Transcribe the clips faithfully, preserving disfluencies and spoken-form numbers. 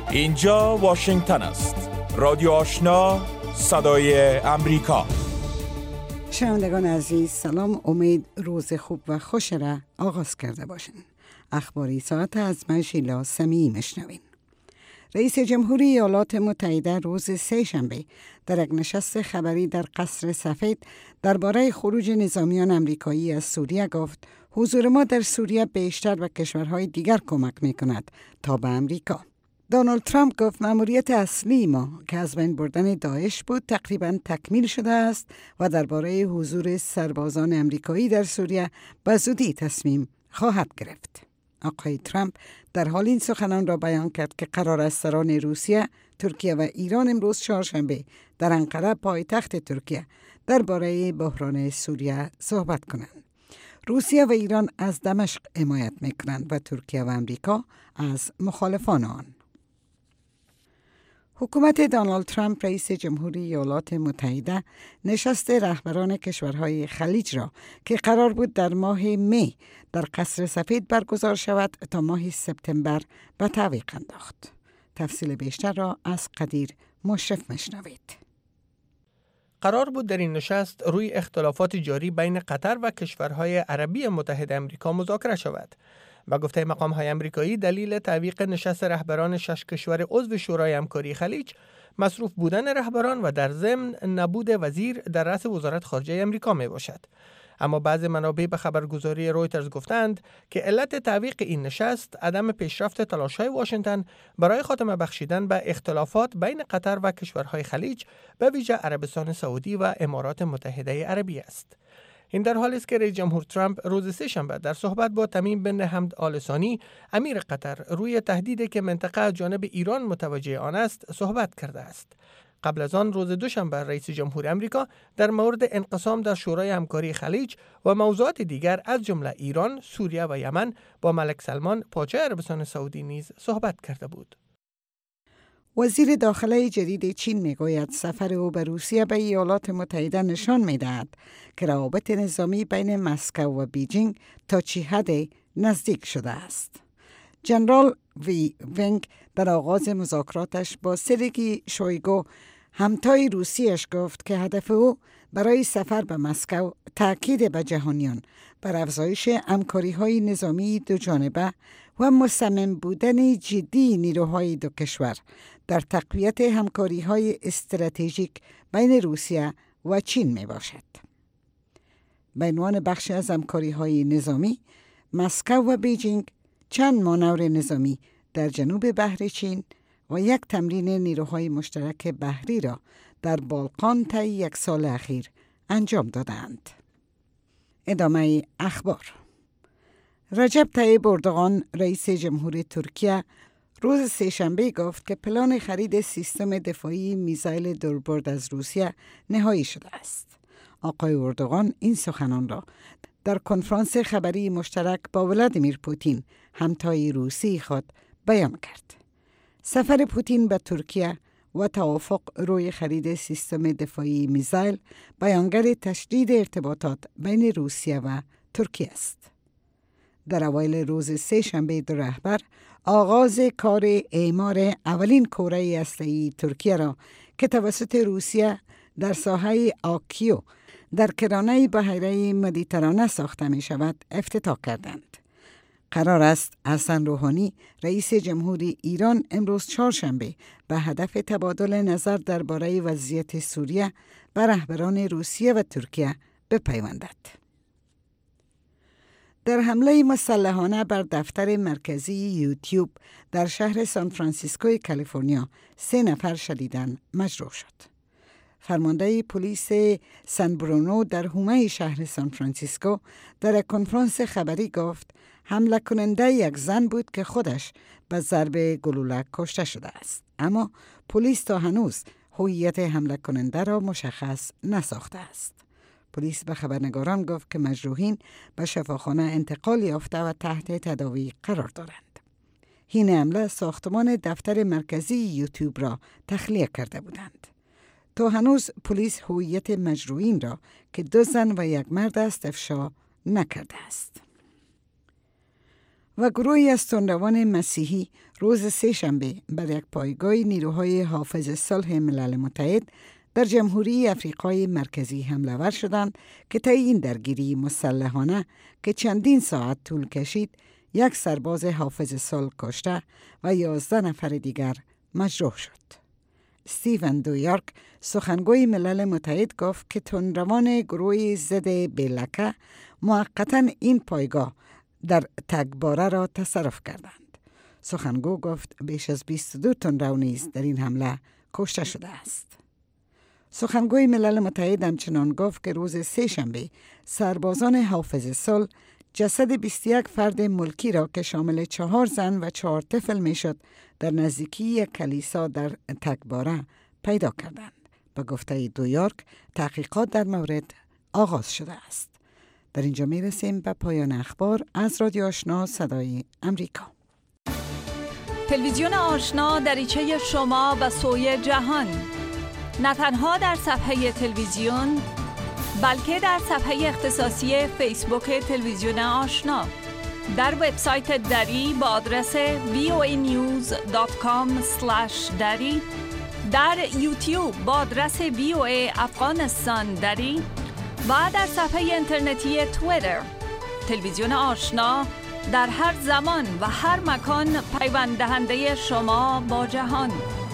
اینجا واشنگتن است. رادیو آشنا، صدای امریکا. شنوندگان عزیز سلام، امید روز خوب و خوش را آغاز کرده باشین. اخباری ساعت از من شیلا سمیعی مشنوین. رئیس جمهوری ایالات متحده روز سه شنبه در یک نشست خبری در قصر سفید درباره خروج نظامیان امریکایی از سوریه گفت حضور ما در سوریه بیشتر به کشورهای دیگر کمک می کند تا به امریکا. دونالد ترامپ گفت مأموریت اصلی ما که از بین بردن داعش بود تقریباً تکمیل شده است و درباره حضور سربازان امریکایی در سوریه به زودی تصمیم خواهد گرفت. آقای ترامپ در حال این سخنان را بیان کرد که قرار است سران روسیه، ترکیه و ایران امروز چهارشنبه در انقره پایتخت ترکیه درباره بحران سوریه صحبت کنند. روسیه و ایران از دمشق حمایت می‌کنند و ترکیه و امریکا از مخالفان آن. حکومت دونالد ترامپ رئیس جمهوری ایالات متحده نشست رهبران کشورهای خلیج را که قرار بود در ماه می در قصر سفید برگزار شود تا ماه سپتامبر به تعویق انداخت. تفصیل بیشتر را از قدیر مشرف مشنوید. قرار بود در این نشست روی اختلافات جاری بین قطر و کشورهای عربی متحد آمریکا مذاکره شود. و گفته مقام‌های آمریکایی دلیل تعویق نشست رهبران شش کشور عضو شورای همکاری خلیج مصروف بودن رهبران و در ضمن نبود وزیر در رأس وزارت خارجه آمریکا می باشد. اما بعضی منابع به خبرگزاری رویترز گفتند که علت تعویق این نشست عدم پیشرفت تلاش‌های واشنگتن برای خاتمه بخشیدن به اختلافات بین قطر و کشورهای خلیج به ویژه عربستان سعودی و امارات متحده عربی است. این در حالی است که رئیس جمهور ترامپ روز سه شنبه در صحبت با تمیم بن حمد آل ثانی امیر قطر روی تهدیدی که منطقه از جانب ایران متوجه آن است صحبت کرده است. قبل از آن روز دوشنبه رئیس جمهور آمریکا در مورد انقسام در شورای همکاری خلیج و موضوعات دیگر از جمله ایران، سوریه و یمن با ملک سلمان پادشاه عربستان سعودی نیز صحبت کرده بود. وزیر داخله جدید چین میگوید سفر او به روسیه به ایالات متحده نشان میدهد که روابط نظامی بین مسکو و بیجینگ تا چه حد نزدیک شده است. جنرال وی ونگ در آغاز مذاکراتش با سرگئی شویگو همتای روسیش گفت که هدف او برای سفر به مسکو تاکید به جهانیان بر افزایش همکاری‌های نظامی دو جانبه و مصمم بودن جدی نیروهای دو کشور در تقویت همکاری‌های استراتژیک بین روسیه و چین می باشد. به عنوان بخش از همکاری‌های نظامی، مسکو و بیجینگ چند مانور نظامی در جنوب بحر چین و یک تمرین نیروهای مشترک بحری را در بالقان طی یک سال اخیر انجام دادند. ادامه اخبار. رجب طیب اردوغان رئیس جمهوری ترکیه روز سه‌شنبه گفت که پلان خرید سیستم دفاعی میزایل دوربرد از روسیه نهایی شده است. آقای اردوغان این سخنان را در کنفرانس خبری مشترک با ولادیمیر پوتین همتای روسی خود بیان کرد. سفر پوتین به ترکیه و توافق روی خرید سیستم دفاعی میزایل بیانگر تشدید ارتباطات بین روسیه و ترکیه است. در اوایل روز سه شنبه دو رهبر آغاز کار اعمار اولین کره هسته‌ای ترکیه را که توسط روسیه در ساحه آکیو در کرانه بحیره مدیترانه ساخته می شود افتتاح کردند. قرار است حسن روحانی رئیس جمهوری ایران امروز چهارشنبه به هدف تبادل نظر درباره وضعیت سوریه به رهبران روسیه و ترکیه بپیوندد. در حمله مسلحانه بر دفتر مرکزی یوتیوب در شهر سان فرانسیسکوی کالیفرنیا سه نفر شدیداً مجروح شد. فرمانده پلیس سن برونو در حومه شهر سان فرانسیسکو در کنفرانس خبری گفت حمله کننده یک زن بود که خودش به ضرب گلوله کشته شده است. اما پلیس تا هنوز هویت حمله کننده را مشخص نساخته است. پلیس به خبرنگاران گفت که مجروحین به شفاخانه انتقال یافته و تحت تداوی قرار دارند. این حمله ساختمان دفتر مرکزی یوتیوب را تخلیه کرده بودند. تا هنوز پلیس هویت مجروحین را که دو زن و یک مرد است افشا نکرده است. و گروهی از تندروان مسیحی روز سه‌شنبه بر یک پایگاه نیروهای حافظ صلح ملل متحد در جمهوری افریقای مرکزی حمله ور شدند که طی این درگیری مسلحانه که چندین ساعت طول کشید یک سرباز حافظ صلح کشته و یازده نفر دیگر مجروح شد. استیون دویارک سخنگوی ملل متحد گفت که تندروان گروه ضد بلکه موقتاً این پایگاه در تگباره را تصرف کردند. سخنگو گفت بیش از بیست و دو تندرو نیز در این حمله کشته شده است. سخنگوی ملل متحد همچنان گفت که روز سه‌شنبه سربازان حافظ صلح جسد بیست و یک فرد ملکی را که شامل چهار زن و چهار طفل می شد در نزدیکی یک کلیسا در تگباره پیدا کردند. به گفته دویارک تحقیقات در مورد آغاز شده است. در اینجا می رسیم به پایان اخبار از رادیو آشنا صدای امریکا. تلویزیون آشنا دریچه شما به سوی جهان، نه تنها در صفحه تلویزیون بلکه در صفحه اختصاصی فیسبوک تلویزیون آشنا، در وبسایت دری با آدرس وی او ای نیوز دات کام اسلش دری، در یوتیوب با آدرس وی او ای افغانستان دری و در صفحه اینترنتی توییتر. تلویزیون آشنا در هر زمان و هر مکان پیوند دهنده شما با جهان.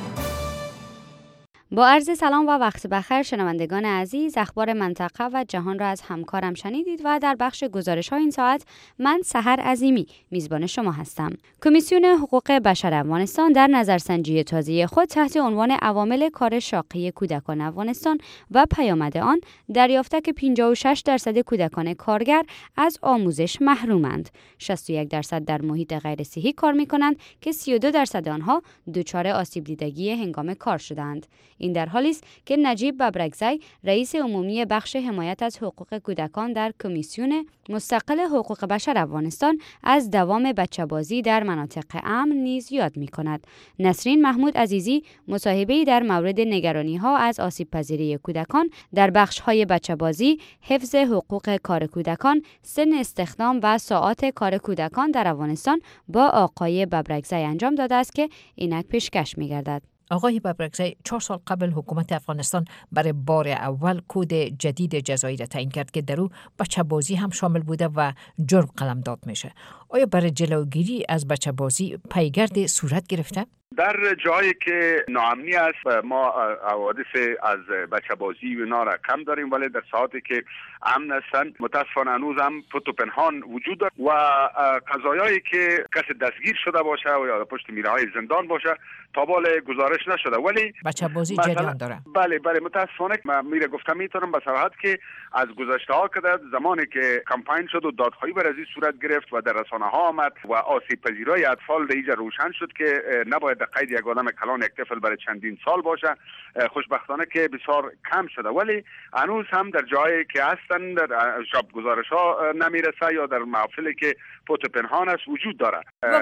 با عرض سلام و وقت بخیر شنوندگان عزیز، اخبار منطقه و جهان را از همکارم شنیدید و در بخش گزارش ها این ساعت من سحر عظیمی میزبان شما هستم. کمیسیون حقوق بشر افغانستان در نظرسنجی تازه خود تحت عنوان عوامل کار شاقی کودکان افغانستان و پیامد آن دریافته که پنجاه و شش درصد کودکان کارگر از آموزش محرومند، شصت و یک درصد در محیط غیر صحی کار می‌کنند که سی و دو درصد آنها دچار آسیب دیدگی هنگام کار شدند. این در حالی است که نجیب ببرکزی رئیس عمومی بخش حمایت از حقوق کودکان در کمیسیون مستقل حقوق بشر افغانستان از دوام بچه‌بازی در مناطق امن نیز یاد می‌کند. نسرین محمود عزیزی مصاحبه‌ای در مورد نگرانی‌ها از آسیب‌پذیری کودکان در بخش‌های بچه‌بازی، حفظ حقوق کار کودکان، سن استخدام و ساعات کار کودکان در افغانستان با آقای ببرکزی انجام داده است که اینک پیشکش می‌گردد. آقای ببرکزی، چهار سال قبل حکومت افغانستان برای بار اول کد جدید جزایی را تعیین کرد که در او بچه بازی هم شامل بوده و جرم قلمداد میشه. آیا برای جلوگیری از بچه بازی پیگرد صورت گرفته؟ در جایی که ناامنی است ما حوادث از بچه بازی و اینا را کم داریم، ولی در ساعتی که امن هستند متاسفانه هنوز هم پت و پنهان وجود دارد و قضایایی که کسی دستگیر شده باشه و یا پشت میره‌های زندان باشه تا بال گزارش نشده، ولی بچه بازی جریان داره. بله بله متاسفانه من میره گفتم میتونم به صراحت که از گذشته ها که در زمانی که کمپاین شد و دادخواهی بر از این صورت گرفت و در رسانه ها آمد و آسیب پذیری اطفال در اینجا روشن شد که نباید در قید یک آدم کلان یک طفل برای چندین سال باشه. خوشبختانه که بسیار کم شده، ولی هنوز هم در جایی که هستن در شب گزارش ها نمیرسه یا در محافلی که پت پنهان است وجود داره.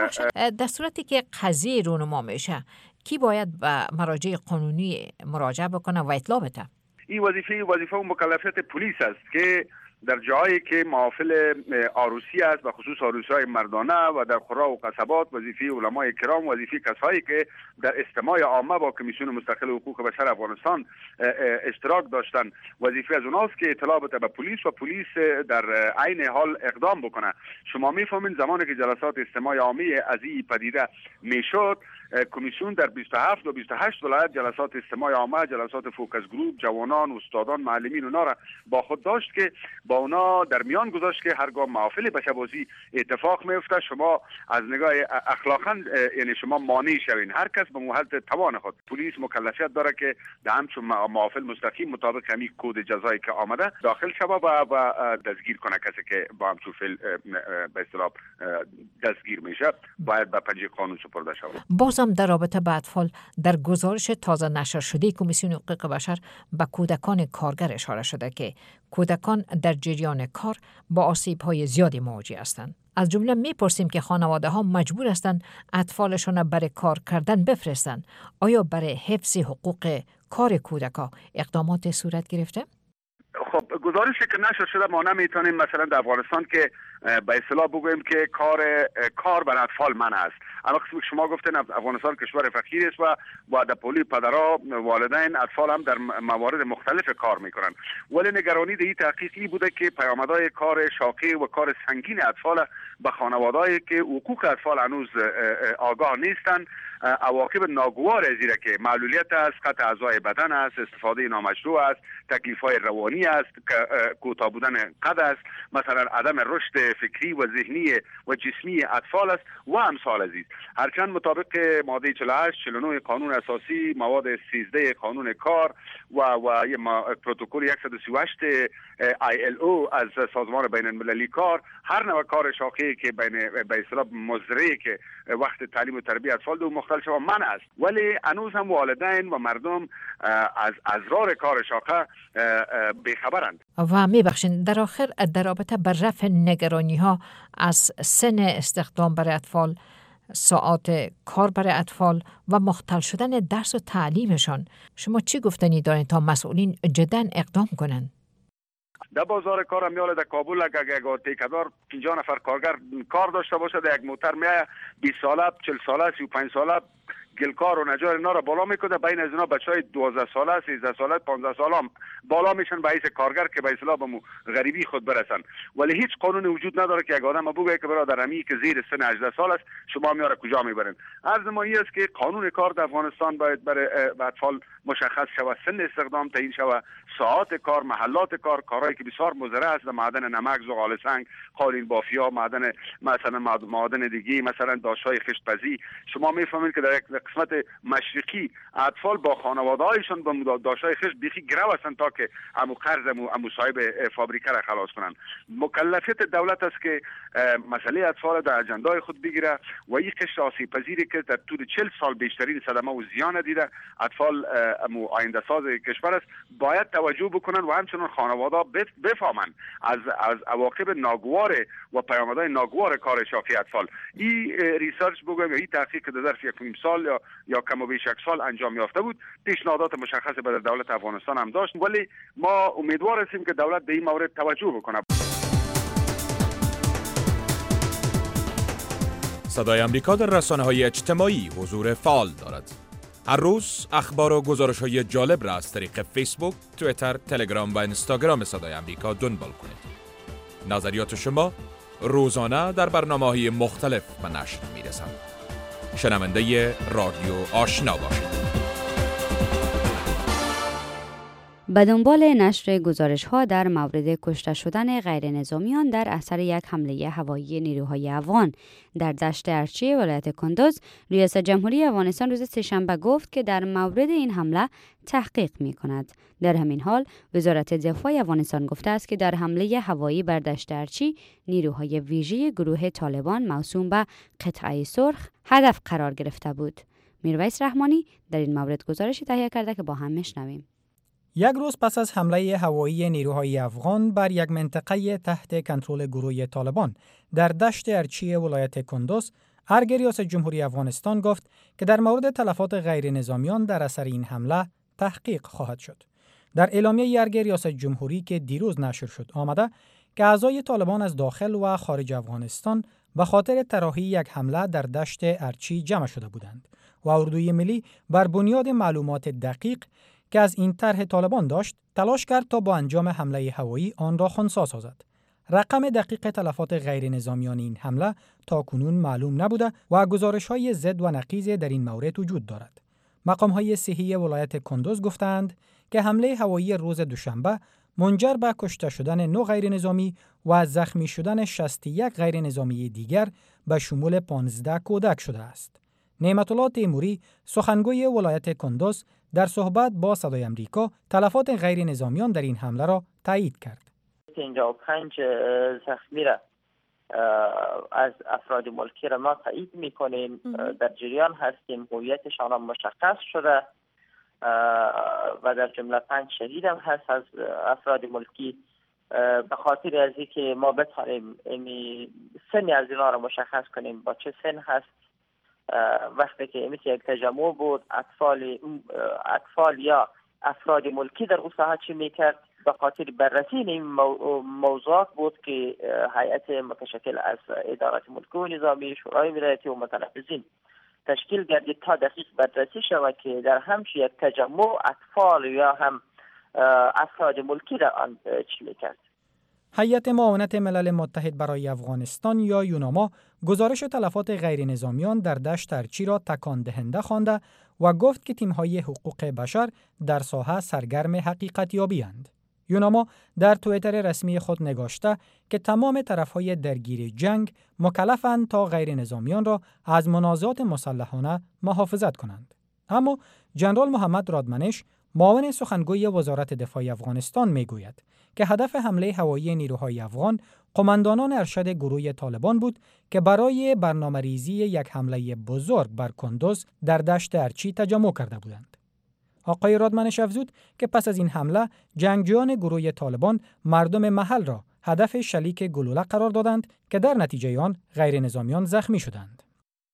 در صورتی که قضیه رونما میشه کی باید به مراجع قانونی مراجعه بکنه و اطلاع بده؟ این وظیفه وظیفه و مکلفیت پلیس است که در جایی که محافل عروسی است و خصوص عروسی‌های مردانه و در قرا و قصبات وظیفه علمای کرام، وظیفه کسایی که در اجتماع عامه با کمیسیون مستقل حقوق بشر افغانستان اشتراک داشتن، وظیفه از اوناست که اطلاع بده به پلیس و پلیس در عین حال اقدام بکنه. شما میفهمین زمانی که جلسات اجتماع عامی از این پدیده میشد، کمیسیون در بیست و هفت و بیست و هشت ولایت جلسات اجتماع عامه، جلسات فوکس گروپ، جوانان، استادان، معلمین اونا را با خود داشت که با اونا در میان گذاشت که هرگاه محافل بچه بازی اتفاق میفته شما از نگاه اخلاقا یعنی شما مانع شوین. هر کس به محل توان خود. پلیس مکلفیت داره که در همچون محافل مستقیم مطابق همین کد جزایی که آمده داخل شوه و, و دستگیر کنه. کسی که با همچون فعل به اصطلاح دستگیر میشه باید به پنجه قانون سپرده شود. بازم در رابطه با اطفال، در گزارش تازه نشر شده کمیسیون حقوق بشر به کودکان کارگر اشاره شده که کودکان در جریان کار با آسیب‌های زیادی مواجه هستند. از جمله می‌پرسیم که خانواده‌ها مجبور هستند اطفالشان برای کار کردن بفرستند. آیا برای حفظ حقوق کار کودکان اقدامات صورت گرفته؟ خب گزارشی که نشر شده ما نمیتونیم مثلا در افغانستان که به اصطلاح بگوییم که کار کار بر اطفال منع است. اما قسمی که شما گفتین افغانستان کشور فقیر است و با در پولی پدرها والدین اطفال هم در موارد مختلف کار میکنن، ولی نگرانی در این تحقیقی بوده که پیامدهای کار شاقی و کار سنگین اطفال به خانوادهایی که حقوق اطفال هنوز آگاه نیستند، عواقب ناگوار زیرا که معلولیت است، قطع اعضای بدن است، استفاده نامشروع است، تکلیف‌های روانی است، کوتاه بودن قد است، مثلا عدم رشد فکری و ذهنی و جسمی اطفال است و امثال عزیز. هرچند مطابق ماده چهل و هشت چهل و نه قانون اساسی، مواد سیزده قانون کار و و پروتکل صد و سی و هشت آی ال او از سازمان بین المللی کار، هر نوع کار شاقی که بین به اصطلاح مضری که وقت تعلیم و تربیت اطفال دو مختلف شما منع است، ولی هنوز هم والدین و مردم از اضرار کار شاقه بیخبرند. و میبخشین در آخر در رابطه بر رفع نگرانی ها از سن استخدام برای اطفال، ساعات کار برای اطفال و مختل شدن درس و تعلیمشان، شما چی گفتنی دارین تا مسئولین جداً اقدام کنن؟ در بازار کار هم یاله در کابل اگه اگه تیکدار پنجاه نفر کارگر کار داشته باشه، در یک موتر میایه بیست ساله، چهل ساله، سی و پنج ساله گلکار و نجار اینا را بالا میکنه، بین از اینا بچهای دوازده ساله، سیزده ساله، پانزده ساله هم بالا میشن به حیث کارگر که به اصطلاح به غریبی خود برسن. ولی هیچ قانونی وجود نداره که یک آدم بگه که برادر امی که زیر سن هجده سال است شما میاره کجا میبرن. عرض ما این است که قانون کار در افغانستان باید برای اطفال مشخص شود، سن استخدام تعیین شود، ساعات کار، محلات کار، کارهایی که بسیار مضر است، معدن نمک، زغال سنگ، قالین بافیا، معدن مثلا معدن دیگه، مثلا داشتهای خشتپزی. شما میفهمید که در یک قسمت مشرقی اطفال با خانواده‌هایشان با داشتهای خشت بیخی گرو هستند تا که امو قرض امو, امو صاحب فابریکه را خلاص کنند. مکلفیت دولت است که مسئله اطفال در اجندای خود بگیره و این قشر آسیب پذیری که در طول چهل سال بیشترین صدمه و زیان دیده اطفال امو آینده ساز کشور است، باید توجه بکنن و همچنان خانواده‌ها بفهمن از از عواقب ناگوار و پیامدهای ناگوار کار شاقی اطفال. این ریسرچ بگویم، این تحقیق که در ظرف یک نیم سال یا یا کم و بیش یک سال انجام یافته بود، پیشنهادات مشخص به دولت افغانستان هم داشت، ولی ما امیدوار هستیم که دولت به این مورد توجه بکنه. صدای آمریکا در رسانه‌های اجتماعی حضور فعال دارد. هر روز اخبار و گزارش‌های جالب را از طریق فیسبوک، توییتر، تلگرام و اینستاگرام صدای آمریکا دنبال کنید. نظریات شما روزانه در برنامه‌های مختلف به نشر می‌رسند. شنونده رادیو آشنا باشید. به دنبال نشر گزارش‌ها در مورد کشته شدن غیر نظامیان در اثر یک حمله هوایی نیروهای افغان در دشت ارچی ولایت کندوز، ریاست جمهوری افغانستان روز سه‌شنبه گفت که در مورد این حمله تحقیق می‌کند. در همین حال وزارت دفاع افغانستان گفته است که در حمله هوایی بر دشت ارچی نیروهای ویژه گروه طالبان موسوم به قطعه سرخ هدف قرار گرفته بود. میرویس رحمانی در این مورد گزارشی تهیه کرده که با هم میشنویم. یک روز پس از حمله هوایی نیروهای افغان بر یک منطقه تحت کنترل گروه طالبان در دشت ارچی ولایت کندوز، ارگ ریاست جمهوری افغانستان گفت که در مورد تلفات غیر نظامیان در اثر این حمله تحقیق خواهد شد. در اعلامیه ارگ ریاست جمهوری که دیروز نشر شد آمده که اعضای طالبان از داخل و خارج افغانستان به خاطر طراحی یک حمله در دشت ارچی جمع شده بودند و اردوی ملی بر بنیاد معلومات دقیق که از این طرح طالبان داشت تلاش کرد تا با انجام حمله هوایی آن را خنثی سازد. رقم دقیق تلفات غیر نظامیان این حمله تا کنون معلوم نبوده و گزارش‌های ضد و نقیض در این مورد وجود دارد. مقام‌های صحی ولایت کندوز گفتند که حمله هوایی روز دوشنبه منجر به کشته شدن نه غیر نظامی و زخمی شدن شصت و یک غیر نظامی دیگر به شمول پانزده کودک شده است. نعمت الله تیموری، سخنگوی ولایت کندوز، در صحبت با صدای آمریکا تلفات غیر نظامیان در این حمله را تایید کرد. پنجاه و پنج زخمی را از افراد ملکی را ما تایید می‌کنیم، در جریان هستیم، هویتشان هم مشخص شده و در جمله پنج شهید هم هست از افراد ملکی. به خاطر از اینکه ما بتوانیم سن از اینا را مشخص کنیم با چه سن هست، وقتی که مثل یک تجمع بود اطفال اطفال یا افراد ملکی در اون ساحه چی میکرد به خاطر بررسی این موضوعات بود که هیئت متشکل از ادارات ملکی و نظامی، شورای ولایتی و متنفذین تشکیل گردید تا دقیق بررسی شود که در همش یک تجمع اطفال یا هم افراد ملکی را آن چی میکرد. هیئت معاونت ملل متحد برای افغانستان یا یوناما گزارش تلفات غیر نظامیان در دشت ارچی را تکان دهنده خوانده و گفت که تیم‌های حقوق بشر در ساحه سرگرم حقیقت یابی‌اند. یوناما در توییتر رسمی خود نگاشته که تمام طرف‌های درگیر جنگ مکلفند تا غیر نظامیان را از منازعات مسلحانه محافظت کنند. اما جنرال محمد رادمنش، معاون سخنگوی وزارت دفاع افغانستان میگوید که هدف حمله هوایی نیروهای افغان قماندانان ارشد گروه طالبان بود که برای برنامه‌ریزی یک حمله بزرگ بر کندوز در دشت ارچی تجمع کرده بودند. آقای رادمنش افزود که پس از این حمله جنگجویان گروه طالبان مردم محل را هدف شلیک گلوله قرار دادند که در نتیجه آن غیر نظامیان زخمی شدند.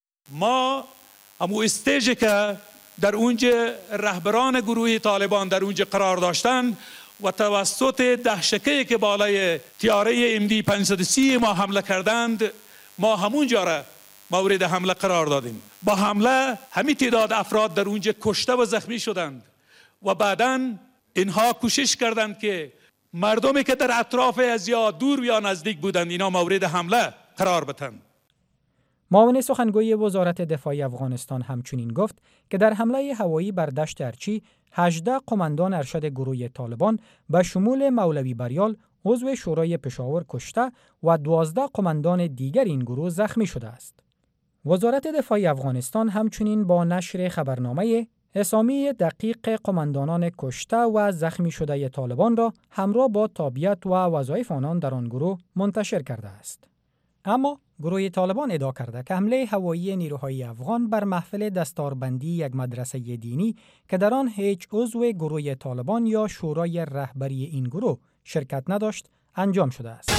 ما امو استیجی که در اونجا رهبران گروه طالبان در اونجا قرار داشتند و توسط دهشکه‌ای که بالای تیاره ام دی پانصد و سی ما حمله کردند، ما همونجا را مورد حمله قرار دادیم. با حمله همین تعداد افراد در اونجا کشته و زخمی شدند و بعداً اینها کوشش کردند که مردمی که در اطراف از یا دور یا نزدیک بودند اینا مورد حمله قرار بدهند. معاون سخنگوی وزارت دفاع افغانستان همچنین گفت که در حمله هوایی بر دشت ارچی هجده قماندان ارشد گروه طالبان به شمول مولوی بریال عضو شورای پشاور کشته و دوازده قماندان دیگر این گروه زخمی شده است. وزارت دفاع افغانستان همچنین با نشر خبرنامه اسامی دقیق قماندانان کشته و زخمی شده طالبان را همراه با تابعیت و وظایف آنان در آن گروه منتشر کرده است. اما گروه طالبان ادعا کرده که حمله هوایی نیروهای افغان بر محفل دستاربندی یک مدرسه دینی که در آن هیچ عضو گروه طالبان یا شورای رهبری این گروه شرکت نداشت انجام شده است.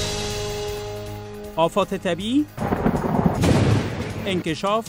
آفات طبیعی، انکشاف،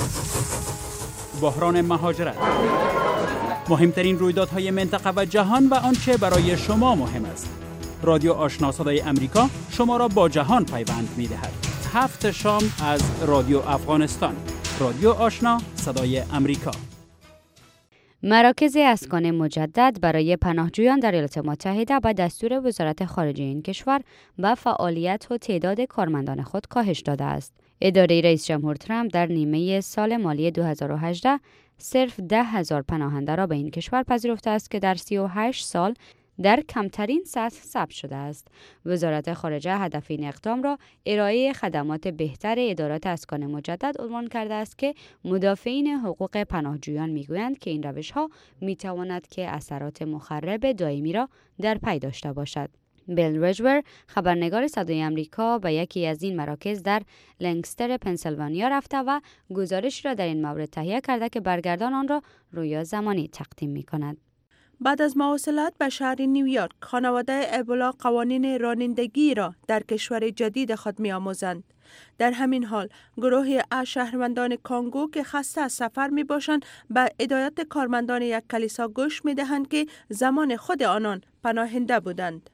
بحران مهاجرت، مهمترین رویدادهای منطقه و جهان و آنچه برای شما مهم است. رادیو آشنا صدای امریکا شما را با جهان پیوند می‌دهد. هفت شام از رادیو افغانستان. رادیو آشنا صدای امریکا. مراکز اسکان مجدد برای پناهجویان در ایالات متحده به دستور وزارت خارجه این کشور به فعالیت و تعداد کارمندان خود کاهش داده است. اداره رئیس جمهور ترامپ در نیمه سال مالی دو هزار و هجده صرف ده هزار پناهنده را به این کشور پذیرفته است که در سی و هشت سال در کمترین سطح ثبت شده است. وزارت خارجه هدف این اقدام را ارائه خدمات بهتر ادارات اسکان مجدد عنوان کرده است که مدافعین حقوق پناهجویان میگویند که این روش‌ها میتواند که اثرات مخرب دائمی را در پی داشته باشد. بیل رجور، خبرنگار صدای امریکا، به یکی از این مراکز در لنکستر پنسیلوانیا رفته و گزارش را در این مورد تهیه کرده که برگردان آن را رویا زمانی تقدیم می‌کند. بعد از مواصلات به شهر نیویورک، خانواده ابولا قوانین رانندگی را در کشور جدید خود می‌آموزند. در همین حال، گروهی از شهروندان کانگو که خسته از سفر می‌باشند، به هدایت کارمندان یک کلیسا گوش می‌دهند که زمان خود آنان پناهنده بودند.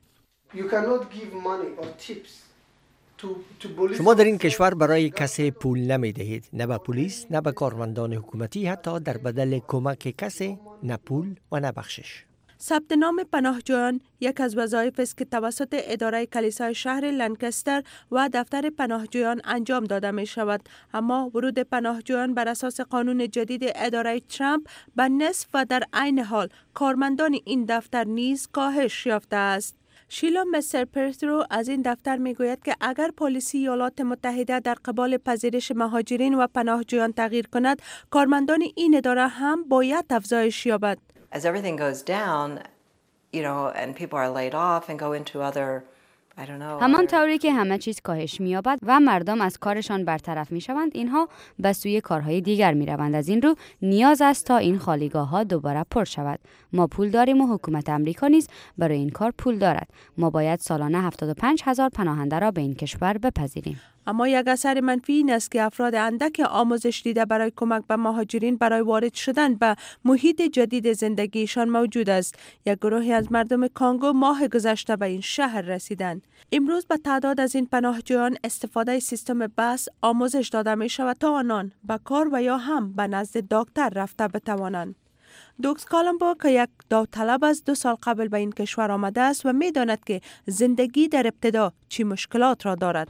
شما در این کشور برای کسی پول نمی دهید، نه به پلیس، نه به کارمندان حکومتی، حتی در بدل کمک کسی، نه پول و نه بخشش. ثبت نام پناهجویان یک از وظایف است که توسط اداره کلیسای شهر لنکستر و دفتر پناهجویان انجام داده می شود، اما ورود پناهجویان بر اساس قانون جدید اداره ترامپ به نصف و در عین حال کارمندان این دفتر نیز کاهش یافته است. شیلا مستر پرترو از این دفتر می گوید که اگر پالیسی ایالات متحده در قبال پذیرش مهاجرین و پناهجویان تغییر کند، کارمندان این اداره هم باید افزایش یابد. As everything goes down, you know, and people are laid off and go into other I don't know. همان طوری که همه چیز کاهش می‌یابد و مردم از کارشان برطرف می‌شوند، اینها به سوی کارهای دیگر می‌روند. از این رو نیاز است تا این خالیگاه‌ها دوباره پر شود. ما پول داریم و حکومت آمریکا نیز برای این کار پول دارد. ما باید سالانه هفتاد و پنج هزار پناهنده را به این کشور بپذیریم. اما یک اثر منفی این است که افراد اندک آموزش دیده برای کمک به مهاجرین برای وارد شدن به محیط جدید زندگیشان موجود است. یک گروهی از مردم کانگو ماه گذشته به این شهر رسیدند. امروز به تعداد از این پناهجویان استفاده سیستم بس آموزش داده می شود تا آنان به کار و یا هم به نزد دکتر رفته بتوانند. دوکس کالامبو که یک داوطلب از دو سال قبل به این کشور آمده است و می داند که زندگی در ابتدا چی مشکلات را دارد.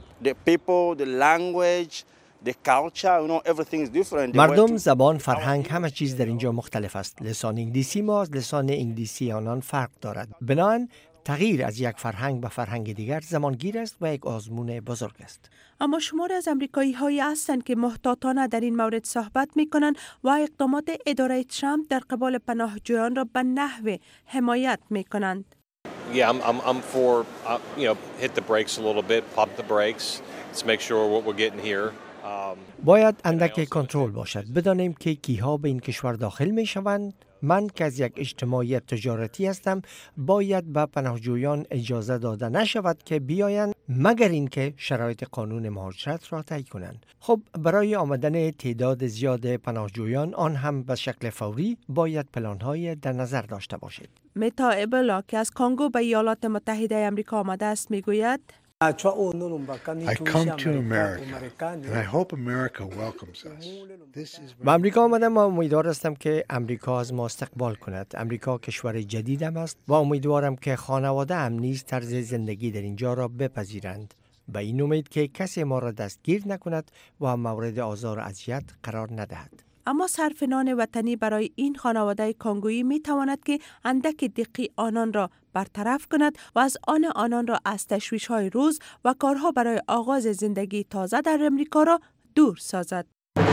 مردم، زبان، فرهنگ، همه چیز در اینجا مختلف است. لسان انگلیسی ما از لسان انگلیسی آنان فرق دارد. بنابراین تغییر از یک فرهنگ به فرهنگ دیگر زمانگیر است و یک آزمون بزرگ است. اما شمار از امریکایی هایی هستند که محتاطانه در این مورد صحبت می کنند و اقدامات اداره ترامپ در قبال پناهجویان را به نحو حمایت می کنند. Yeah, I'm I'm I'm for uh, you know hit the brakes a little bit, pump the brakes. Let's make sure what we're getting here. باید اندک کنترل باشد. بدانیم که کیها به این کشور داخل می شوند. من که از یک اجتماعیت تجارتی هستم، باید به پناهجویان اجازه داده نشود که بیایند مگر اینکه شرایط قانون مهاجرت را طی کنند. خب برای آمدن تعداد زیاد پناهجویان، آن هم به شکل فوری، باید پلان‌های در نظر داشته باشید. متا ابلا که از کانگو به ایالات متحده آمریکا آمده است میگوید I come to America and I hope America welcomes us. به امریکا آمدم و امیدوار هستم که امریکا از ما استقبال کند. امریکا کشور جدیدم است و امیدوارم که خانواده هم نیز طرز زندگی در اینجا را بپذیرند. به این امید که کسی ما را دستگیر نکند و مورد آزار و اذیت قرار ندهد. اما صرف نان وطنی برای این خانواده کانگویی می تواند که اندک دقی آنان را برطرف کند و از آن آنان را از تشویش های روز و کارها برای آغاز زندگی تازه در امریکا را دور سازد.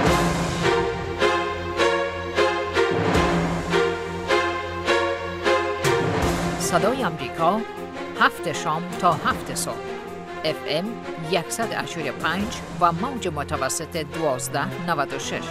صدای امریکا، هفت شام تا هفت صبح، اف ام صد و اشتاد و پنج و موج متوسط دوازده نود و شش.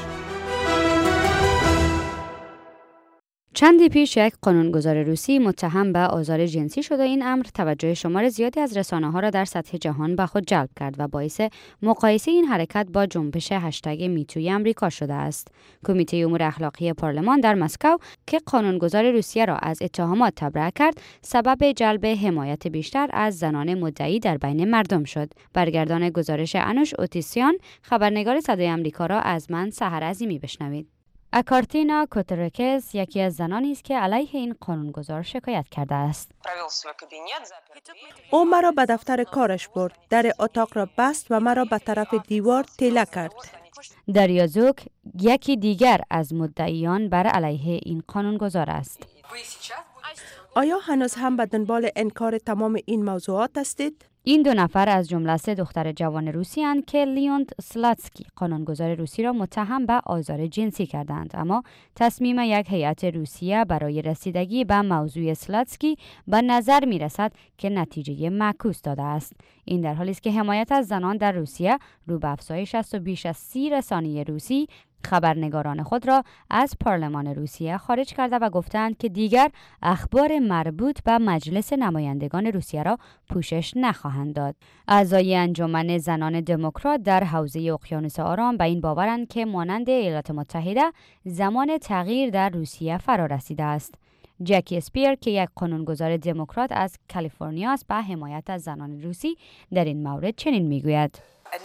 چندی پیش یک قانونگذار روسی متهم به آزار جنسی شد و این امر توجه شمار زیادی از رسانه‌ها را در سطح جهان به خود جلب کرد و باعث مقایسه این حرکت با جنبش هشتگ میتوی امریکا شده است. کمیته امور اخلاقی پارلمان در مسکو که قانونگذار روسیه را از اتهامات تبرئه کرد، سبب جلب حمایت بیشتر از زنان مدعی در بین مردم شد. برگردان گزارش انوش اوتیسیان، خبرنگار صدای امریکا را از من سحر عظیمی بشنوید. اکارتینا کوترکز یکی از زنانی است که علیه این قانونگذار شکایت کرده است. او مرا به دفتر کارش برد، در اتاق را بست و مرا به طرف دیوار تله کرد. دریازوک یکی دیگر از مدعیان بر علیه این قانونگذار است. آیا هنوز هم به دنبال انکار تمام این موضوعات هستید؟ این دو نفر از جمله سه دختر جوان روسی اند که لیونت سلاتسکی قانونگذار روسی را متهم به آزار جنسی کردند، اما تصمیم یک هیئت روسیه برای رسیدگی به موضوع سلاتسکی به نظر می رسد که نتیجه معکوس داده است. این در حالی است که حمایت از زنان در روسیه رو به افزایش است و بیش از سی رسانه روسی خبرنگاران خود را از پارلمان روسیه خارج کرده و گفتند که دیگر اخبار مربوط به مجلس نمایندگان روسیه را پوشش نخواهند داد. اعضای انجمن زنان دموکرات در حوزه اقیانوس آرام به این باورند که مانند ایالات متحده زمان تغییر در روسیه فرا رسیده است. جکی اسپیر که یک قانونگذار دموکرات از کالیفرنیا است به حمایت از زنان روسی در این مورد چنین میگوید: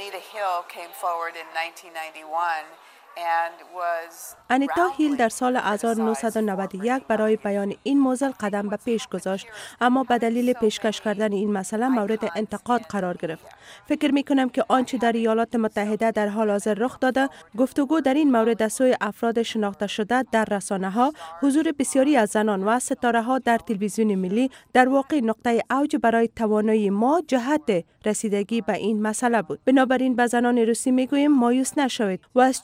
انیتا هیل در سال هزار و نهصد و نود و یک برای بیان این موضوع قدم به پیش گذاشت، اما به دلیل پیشکش کردن این مسئله مورد انتقاد قرار گرفت. فکر می کنم که آنچه در ایالات متحده در حال حاضر رخ داده، گفتگو در این مورد از سوی افراد شناخته شده در رسانه ها، حضور بسیاری از زنان و ستاره ها در تلویزیون ملی در واقع نقطه اوج برای توانایی ما جهت رسیدگی به این مسئله بود. بنابراین به زنان روسی می گوییم مایوس نشوید و از چیز واحد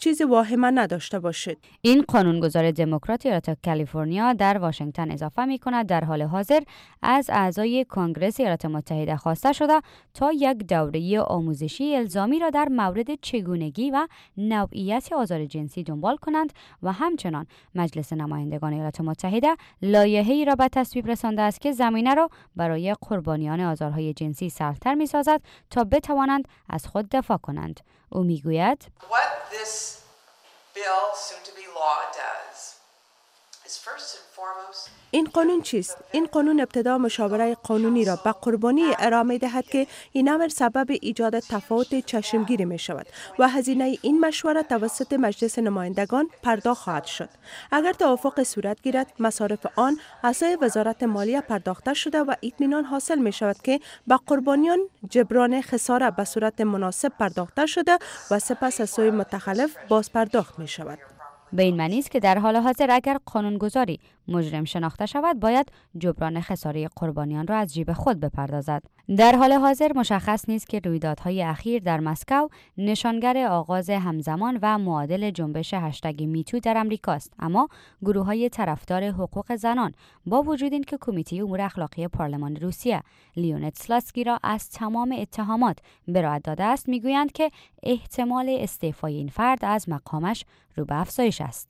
واهمه نداشته باشید. این قانونگذار دموکرات ایالت کالیفرنیا در واشنگتن اضافه می کند در حال حاضر از اعضای کنگره ایالات متحده خواسته شده تا یک دوره آموزشی الزامی را در مورد چگونگی و نوعیت آزار جنسی دنبال کنند و همچنان مجلس نمایندگان ایالات متحده لایحه‌ای را به تصویب رسانده است که زمینه را برای قربانیان آزارهای جنسی سخت‌تر می‌سازد تا بتوانند از خود دفاع کنند. او میگوید What this bill soon to be law does is first and foremost این قانون چیست؟ این قانون ابتدا مشاوره قانونی را به قربانی ارائه دهد که این امر سبب ایجاد تفاوت چشمگیری می شود و هزینه این مشوره توسط مجلس نمایندگان پرداخت خواهد شد. اگر توافق صورت گیرد، مصارف آن از وزارت مالیه پرداخته شده و اطمینان حاصل می شود که به قربانیان جبران خساره به صورت مناسب پرداخته شده و سپس از سوی متخلف باز پرداخت می شود. به این معنی است که در حال حاضر اگر قانونگذاری مجرم شناخته شود باید جبران خساره قربانیان را از جیب خود بپردازد. در حال حاضر مشخص نیست که رویدادهای اخیر در مسکو نشانگر آغاز همزمان و معادل جنبش هشتگ میتو در امریکاست، اما گروه‌های طرفدار حقوق زنان با وجود اینکه کمیته امور اخلاقی پارلمان روسیه لیونید سلاتسکی را از تمام اتهامات براءت داده است، میگویند که احتمال استعفای این فرد از مقامش رو به افزایش است.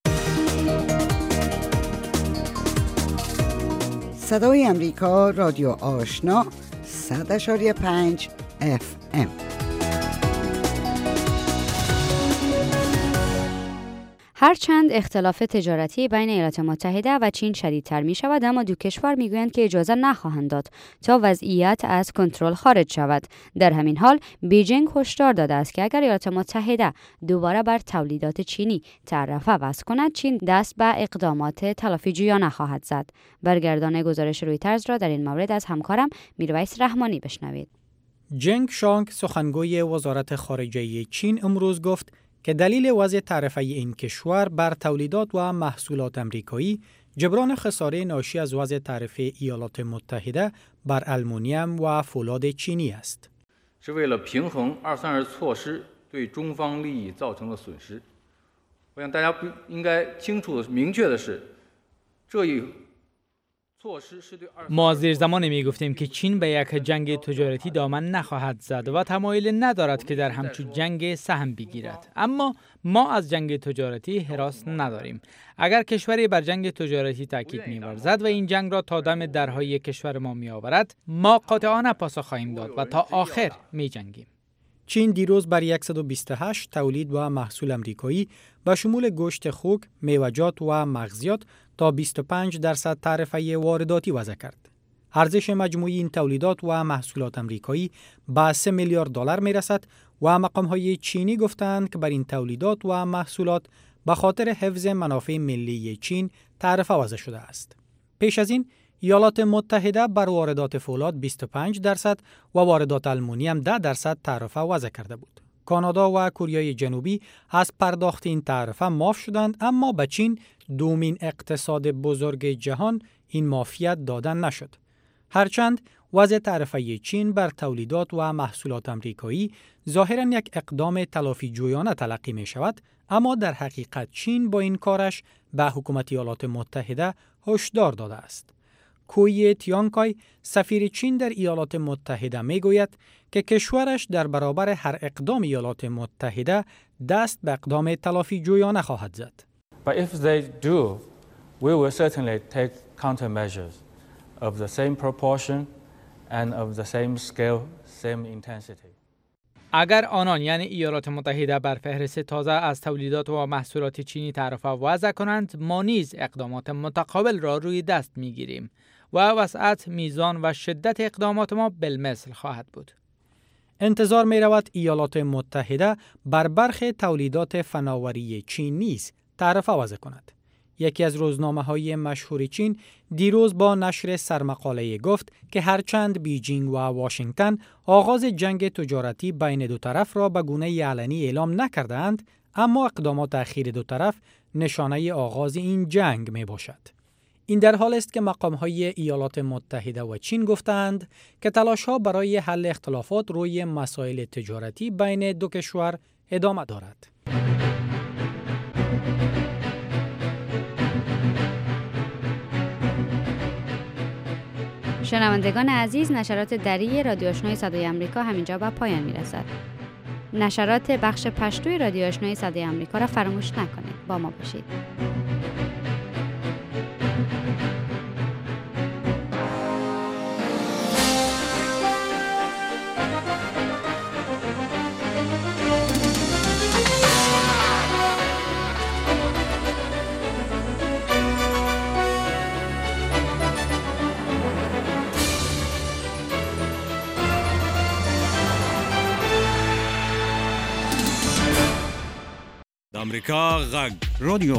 صدای امریکا، رادیو آشنا، صد اشاری پنج اف ام. هرچند اختلاف تجارتی بین ایالات متحده و چین شدیدتر می شود، اما دو کشور می گویند که اجازه نخواهند داد تا وضعیت از کنترل خارج شود. در همین حال بیجینگ هشدار داده است که اگر ایالات متحده دوباره بر تولیدات چینی تعرفه وضع کند، چین دست به اقدامات تلافیجویانه خواهد زد. برگردان گزارش رویترز را در این مورد از همکارم میرویس رحمانی بشنوید. جنگ شانگ، سخنگوی وزارت خارجه چین، امروز گفت که دلیل وضع تعرفه این کشور بر تولیدات و محصولات آمریکایی جبران خساره ناشی از وضع تعرفه ایالات متحده بر آلومینیوم و فولاد چینی است. 是为了平衡二三十措施对中方利益造成的损失。我想大家不应该清楚的明确的是，这一 ما زیر زمان می گفتیم که چین به یک جنگ تجارتی دامن نخواهد زد و تمایل ندارد که در همچون جنگ سهم بگیرد. اما ما از جنگ تجارتی هراس نداریم. اگر کشوری بر جنگ تجارتی تاکید می‌ورزد و این جنگ را تا دم درهای کشور ما می‌آورد، ما قاطعانه پاسخ خواهیم داد و تا آخر می‌جنگیم. چین دیروز بر صد و بیست و هشت تولید و محصول آمریکایی به شمول گوشت خوک، میوه‌جات و مغزیات تا بیست و پنج درصد تعرفه وارداتی وضع کرد. ارزش مجموعی این تولیدات و محصولات آمریکایی به سه میلیارد دلار میرسد و مقام‌های چینی گفتند که بر این تولیدات و محصولات به خاطر حفظ منافع ملی چین تعرفه وضع شده است. پیش از این ایالات متحده بر واردات فولاد بیست و پنج درصد و واردات آلومینیوم ده درصد تعرفه وضع کرده بود. کانادا و کره جنوبی از پرداخت این تعرفه معاف شدند، اما به چین، دومین اقتصاد بزرگ جهان، این معافیت دادن نشد. هرچند وضع تعرفه چین بر تولیدات و محصولات آمریکایی ظاهراً یک اقدام تلافیجویانه تلقی می شود، اما در حقیقت چین با این کارش به حکومت ایالات متحده هشدار داده است. کوی تیانکای، سفیر چین در ایالات متحده می گوید که کشورش در برابر هر اقدام ایالات متحده دست به اقدام تلافی جویانه خواهد زد. But if they do, we will certainly take countermeasures of the same proportion and of the same scale, same intensity. اگر آنان یعنی ایالات متحده بر فهرست تازه از تولیدات و محصولات چینی تعرفه وضع کنند، ما نیز اقدامات متقابل را روی دست می‌گیریم و وسعت، میزان و شدت اقدامات ما بالمثل خواهد بود. انتظار می رود ایالات متحده بر برخی تولیدات فناوری چین نیز تعرفه وضع کند. یکی از روزنامه‌های مشهور چین دیروز با نشر سرمقاله گفت که هرچند بیجینگ و واشنگتن آغاز جنگ تجارتی بین دو طرف را به گونه علنی اعلام نکردند، اما اقدامات اخیر دو طرف نشانه آغاز این جنگ می باشد. این در حال است که مقام‌های ایالات متحده و چین گفتند که تلاش‌ها برای حل اختلافات روی مسائل تجارتی بین دو کشور ادامه دارد. شنوندگان عزیز، نشرات دری رادیو آشنای صدای آمریکا همینجا به پایان میرسد. نشرات بخش پشتوی رادیو آشنای صدای آمریکا را فراموش نکنید. با ما باشید. امریکا غږ رادیو